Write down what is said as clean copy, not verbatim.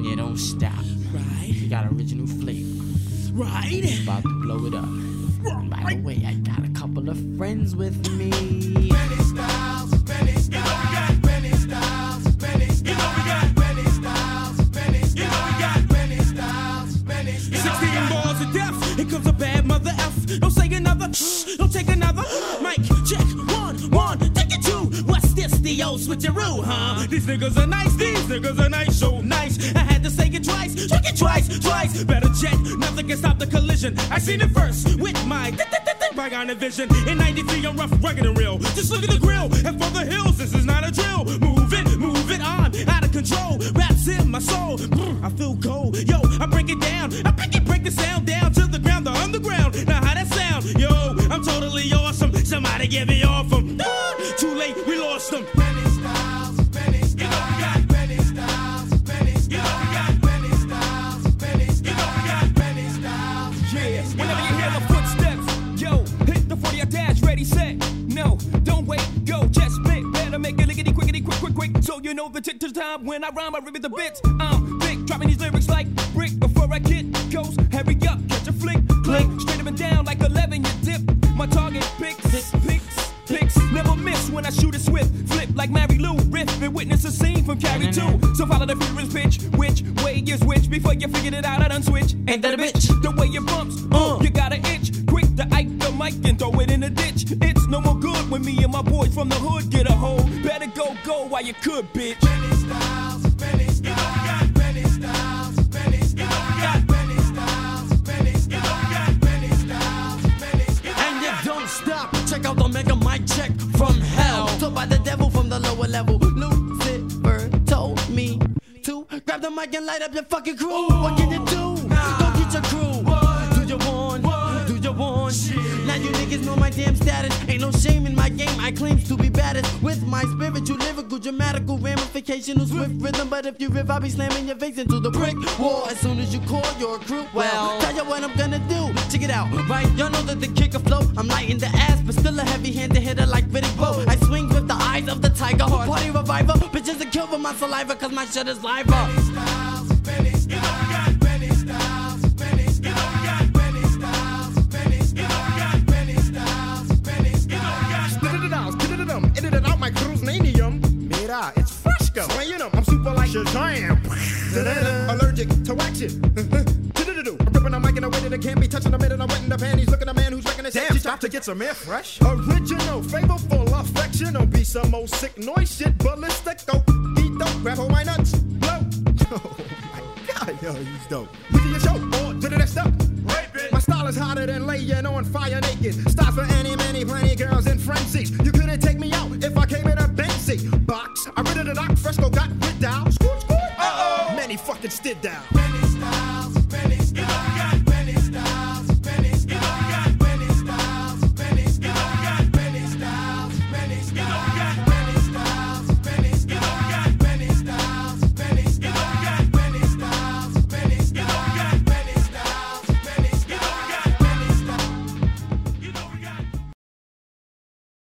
and you don't stop. Right. You got original flavor. Right. About to blow it up. By the way, I got a couple of friends with me. Benny Styles, Benny Styles, Benny Styles, Benny Styles. You know we got Benny Styles, Benny Styles. You know we got Benny Styles, Benny Styles. 16 balls of death. Here comes a bad mother F. Don't say another. Don't take another. Mic check. One. Take it two. What's this? The old switcheroo, huh? These niggas are nice. These niggas are nice. So nice. I had to say it twice. Check it twice. Better check. Nothing can stop the collision. I seen it first with my bygone vision. In 93, I'm rough, rugged, and real. Just look at the grill. And for the hills, this is not a drill. Move it on. Out of control. Raps in my soul. I feel cold. Yo, I break it down. I break the sound down to the ground. The underground. Now how that sound? Yo, I'm totally awesome. Somebody get me off them. Too late, we lost them. Benny Styles, Benny Styles. You know we got Benny Styles, Benny Styles. You know we got Benny Styles, Benny Styles. You know we got Benny Styles. Yeah, whenever you hear the footsteps, yo, hit the 40, I dash, ready, set. No, don't wait, go, just spit. Better make it lickety, quickety, quick. So you know the time when I rhyme, I rip it the bits. I'm big, dropping these lyrics like brick. Before I get ghost, hurry up, catch a flick. Click, straight up and down like 11, you dip. My target picks. Never miss when I shoot it swift. Flip like Mary Lou, riff and witness a scene from Carrie 2. So follow the furious pitch. Which way is which? Before you figured it out, I done switch. Ain't that a bitch? The way it bumps, you gotta itch. Quick to Ike the mic and throw it in the ditch. It's no more good when me and my boys from the hood get a hold. Better go while you could, bitch. Benny Styles, Benny Styles. You know we got Benny Styles, Benny Styles. You know we got Benny Styles, Benny Styles. You know we got Benny Styles, Benny Styles. And you don't stop. Check out the mega mic check from hell. Told by the devil from the lower level. Lucifer told me to grab the mic and light up your fucking crew. What can you do? Don't get your crew. Do you want? Now you niggas know my damn status. Ain't no shame in my game. I claims to be baddest. With my spiritual, lyrical, dramatical, ramificational, swift rhythm. But if you riff, I'll be slamming your face into the brick wall as soon as you call your crew. Well, tell you what I'm gonna do. Check it out, right? Y'all know that the kick flow. I'm light in the ass, but still a heavy-handed hitter like Riddick Bowe. I swing with the eyes of the tiger. Party reviver. Bitches are killed with my saliva, cause my shit is live up. Benny Styles, Benny Styles. You know we got Benny Styles, Benny Styles. You know we got Benny Styles, Benny Styles. You know we got Benny Styles, Benny Styles. You know we got Spit it out, my crew's nanium. Mira, it's Fresco. I'm super like Shazam. Allergic to action. I'm ripping a mic in a way that it can't be touching. I'm in and I'm wetting the panties. Look at a man who's wrecking his damn. Stop to get some air fresh. Original, flavorful, affection. Don't be some old sick noise shit. Ballistic, go eat dope, grab my nuts, blow. Oh my God, yo, he's dope. We do your show, or did it next up. My style is hotter than laying on fire naked. Style for any, many, plenty girls in frenzy.